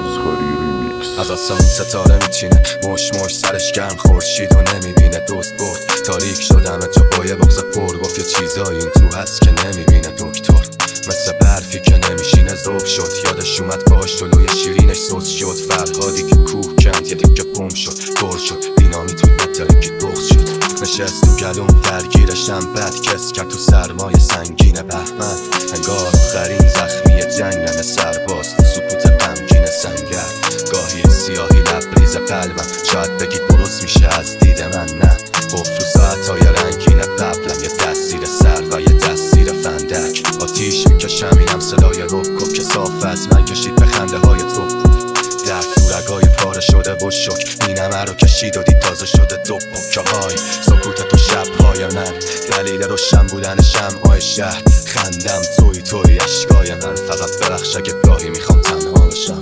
رازخاری ریمیکس. از آسمون ستاره میچینه، مش سرش گرم، خورشید و نمیبینه. دوست برد تاریک شدم جا پای بغض پر، گفت یه چیزایی این تو هست که نمیبینه دکتر. مثل برفی که نمیشینه ذوب شد، یادش اومد باش جلوی شیرینش سوز شد. فرهادی که کوه کند یه دیگه بوم شد، پر شد دینامیت بود نترکی بغض شد. نشست تو گلوم درگیرشم، بد کس کرد تو سرمایه سنگین بهمن. انگار آخرین زخمی جنگم، سرباز تو سکوت غمگین سنگر. گاهی سیاهی لبریز قلبم، شاید بگید درست میشه از دید من، نه. قفل ساعتهای رنگین قبلم، یه دستیر سر و یه دستیر فندک. آتیش میکشم اینم صدای رکو که صاف از من کشید به خنده های تو. درد تو رگای پاره شده و شک، اینمه رو کشید و دید تازه شده دو پکه های. سکوت تو شبهای من، دلیل روشن بودن شمعای شهر. خندم توی اشکای من، فقط برخش اگه گاهی میخوام تنها بشم.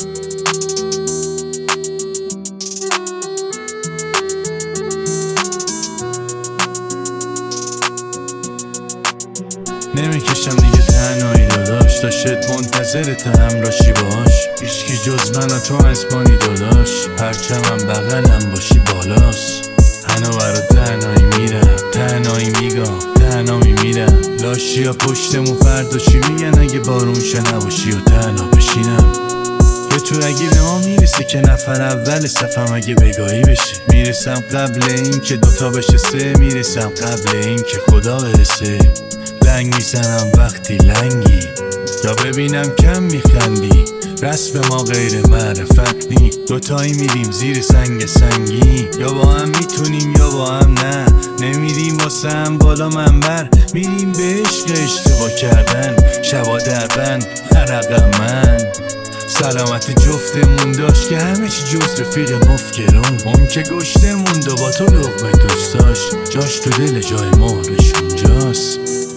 نمیکشم دیگه تنهایی داداش، تا شد منتظرت همراشی باش. هیچکی جز من و تو اسمانی داداش، پرچمم بغلم باشی بالاست. هنو برا تنهایی میرم، تنهایی میگم، تنها میمیرم. لاشیا پشتمون فردا چی میگن اگه بارون شه نباشی و تنها بشینم. به تو اگه به ما میرسه که نفر اول صفم اگه بگاهی بشه. میرسم قبل این که دوتا بشه سه، میرسم قبل این که خدا برسه. لنگ میزنم وقتی لنگی، یا ببینم کم میخندی. رسم ما غیر معرفت نی، دوتایی میریم زیر سنگ سنگی. یا با هم میتونیم یا با هم نه، نمیریم واسه هم بالا منبر. میریم به عشق اشتباه کردن، شبا در بند عرقم من. سلامت جفتمون داشت که همه چی جز رفیق مفکرون. اون که گشتمون دو با تو لقمه دوست داشت، جاش تو دل جای مهرش اونجاست.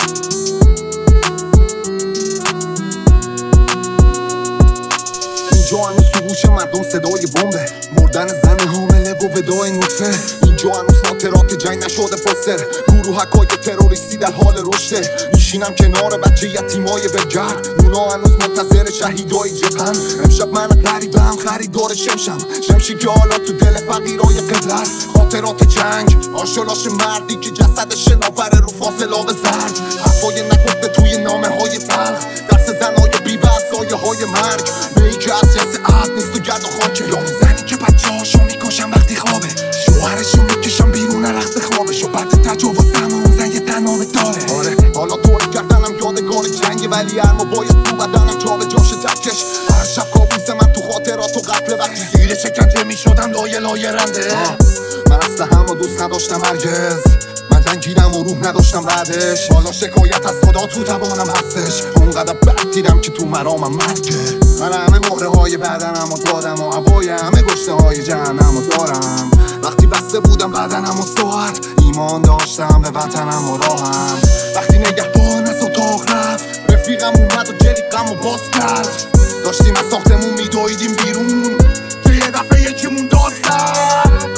اینجا هنوز تو گوش مردم صدای بمبه، مردن زن حامله و ودای نطفه. اینجا هنوز خاطرات جنگ نشده پوستر، گروهکای تروریستی در حال رشده. میشینم کنار بچه یتیمای بگرد، اونا هنوز منتظر شهیدای جبهن. امشب من غریبم خریدار شمشی که حالا تو دل فقیرای قبله است. خاطرات جنگ، آشولاش مردی که جسدش شناوره رو فاصلاب زرد. حرفای نگفته توی نامه های تلخ، درس زنای بیبه از سایه های مرگ. میی که از جنس عهد نیست و گرد و خاکه، یا زنی که بچه هاشو میکشن وقتی خوابه. شوهرشو میکشن بیرون رخت خوابش، و بعد تجاوز اون زن یه تنابه داره. آره حالا طوری کردنم یادگار جنگه، ولی ارما باید تو بدنم جا به جاش تکش. هر شب کابوس من تو خاطرات و قتل، وقتی زیر شکنجه میشدم لایه رنده. من اصلا همو دوست نداشتم هرگز، من جنگیدم و روح نداشتم بعدش. حالا شکایت از خدا تو توانم هستش، اونقدر بد دیدم که تو مرامم مرگه. من همه مهره های بدنم و دادم و هوای همه گشته های جهنم و دارم. وقتی بسته بودم بدنم و ساعت، ایمان داشتم به وطنم و راهم. وقتی نگهبان از اتاق رفت، رفیقم اومد و جلیقم و باز کرد. داشتیم از ساختمون میدویدیم بیرون که یه دفعه یکیمون داد کرد.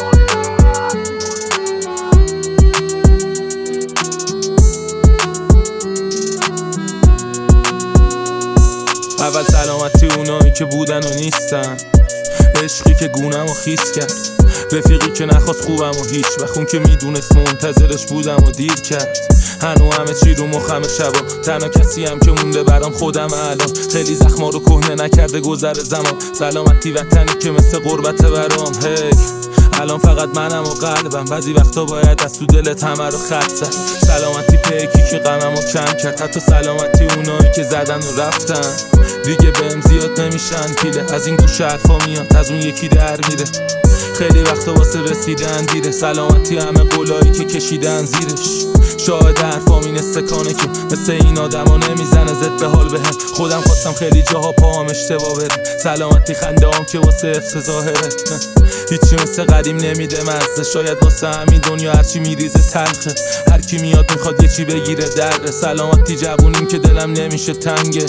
اول سلامتی اونایی که بودن و نیستن، عشقی که گونم و خیس کرد. رفیقی که نخواست خوبم و هیچ وقت، اون که میدونست منتظرش بودم و دیر کرد. هنو همه چی رو مخم شبا، تنها کسی هم که مونده برام خودم الان. خیلی زخما رو کهنه نکرده گذر زمان، سلامتی وطنی که مثل غربت برام. هی الان فقط منم و قلبم، بعضی وقتا باید از تو دلت همه رو خط زد. سلامتی پیکی که غممو کم کرد، حتی سلامتی اونایی که زدن و رفتن. دیگه بهم زیاد نمیشن پیله، از این گوش حرفا میاد از اون یکی در میره. خیلی وقتا واسه رسیدن دیره، سلامتی همه قولایی که کشیدن زیرش. شاهد حرفام این استکانه که مثل این آدما نمیزنه زد به حال بهم. خودم خواستم خیلی جاها پاهم اشتباه بره، سلامتی خنده هم که واسه حفظ ظاهره. هیچی مثل قدیم نمیده مزه، شاید واسه همین دنیا هرچی میریزه تلخه. هر کی میاد میخواد یه چی بگیره دره، سلامتی جوونیم که دلم نمیشه تنگش.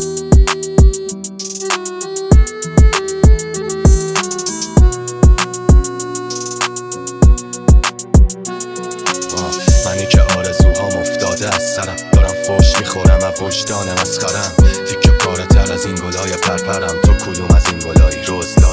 منی که آرزوهام افتاده از سرم، دارم فوش میخورم و وجدانم از خرم. تیکه پاره تر از این گلای پرپرم، تو کدوم از این گلایی؟ روز